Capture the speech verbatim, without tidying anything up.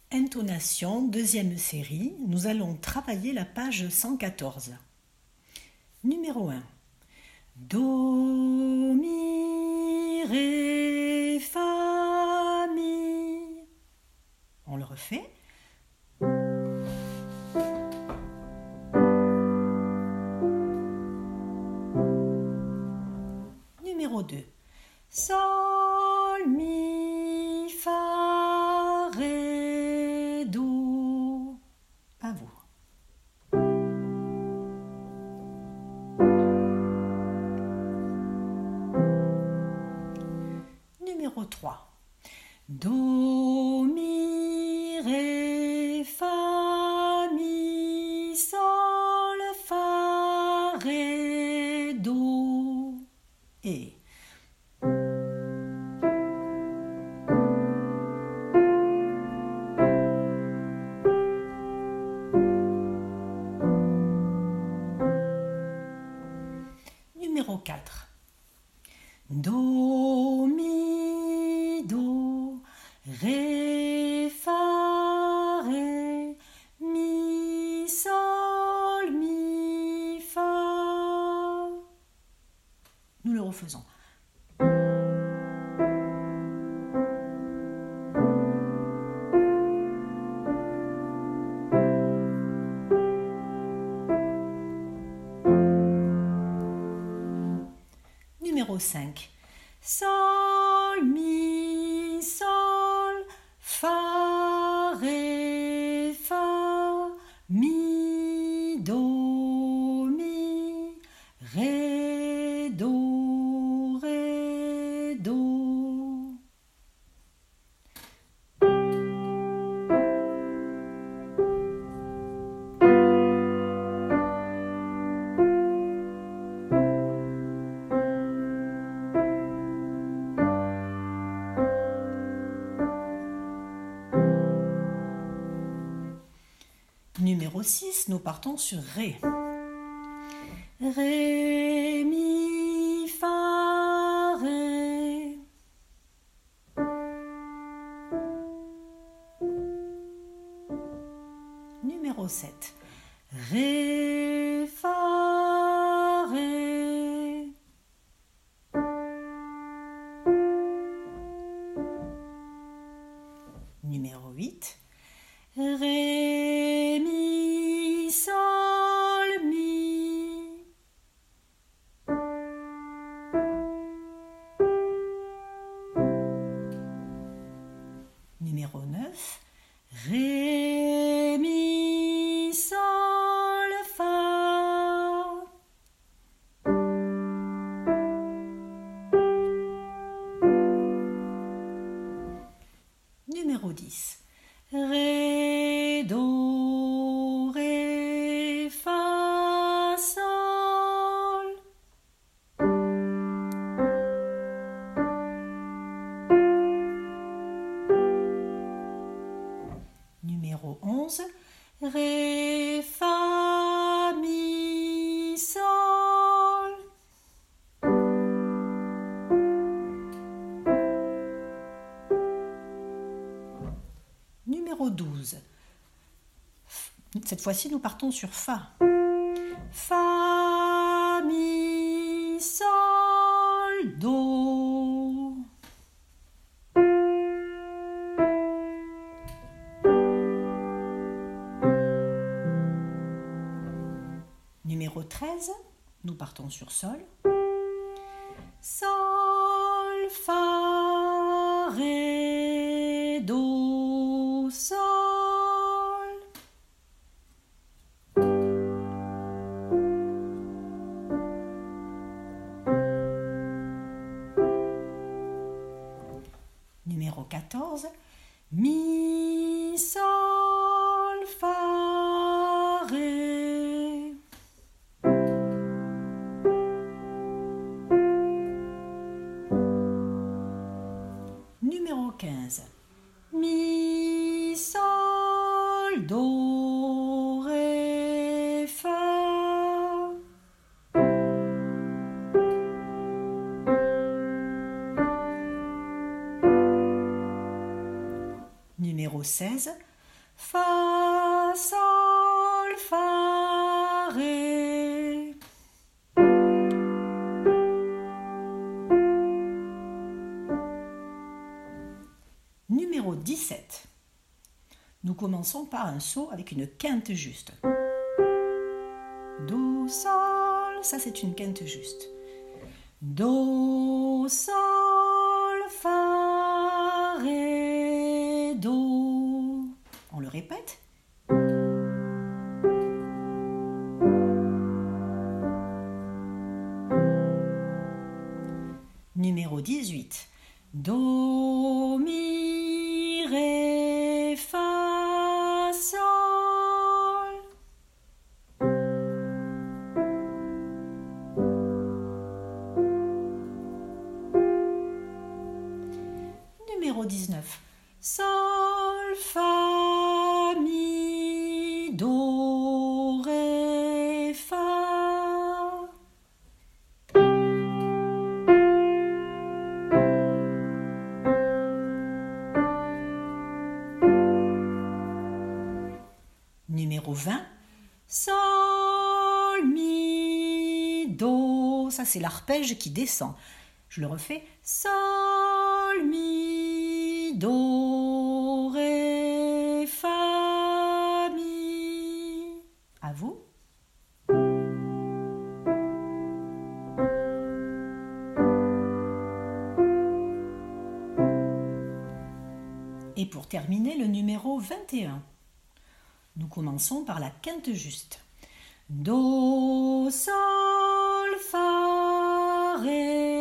Intonation, deuxième série, nous allons travailler la page cent quatorze. Numéro un. Do, mi, ré, fa, mi. On le refait. Numéro deux. Sol, mi, fa, ré, do. À vous. Numéro trois. Do, mi, ré, fa, mi, sol, fa, ré, do. Et numéro quatre. Do, mi, do, ré, fa, ré, mi, sol, mi, fa. Nous le refaisons. Numéro cinq. Sol, mi, sol, fa, ré, fa, mi, do, mi, ré, do, ré, do. Numéro six, nous partons sur Ré. Ré, mi, fa, ré. Numéro sept. Ré, fa, ré. Numéro huit. Ré, mi, sol, mi. Numéro neuf. Ré, mi, sol, fa. Numéro dix. Ré, do, ré, fa, sol. Numéro onze. Ré, fa, mi, sol. Numéro douze. Cette fois-ci, nous partons sur Fa. Fa, mi, sol, do. Numéro treize, nous partons sur Sol. Sol, fa, ré, do, sol. Numéro quatorze. Mi, sol, fa, ré. Numéro quinze. Mi, sol, do, ré, fa. Numéro seize. fa, sol, fa, ré. Numéro dix-sept. Nous commençons par un saut avec une quinte juste. Do, sol, ça c'est une quinte juste. Do, sol, fa, ré, do. On le répète. Numéro dix-huit. Do, mi, ré, fa, sol. Numéro dix-neuf. Sol, fa, mi, do, ré, fa. Numéro vingt. Sol, mi, do. Ça, c'est l'arpège qui descend. Je le refais. Sol, mi, do, ré, fa, mi. À vous. Et pour terminer, le numéro vingt et un. Nous commençons par la quinte juste. Do, sol, fa, ré.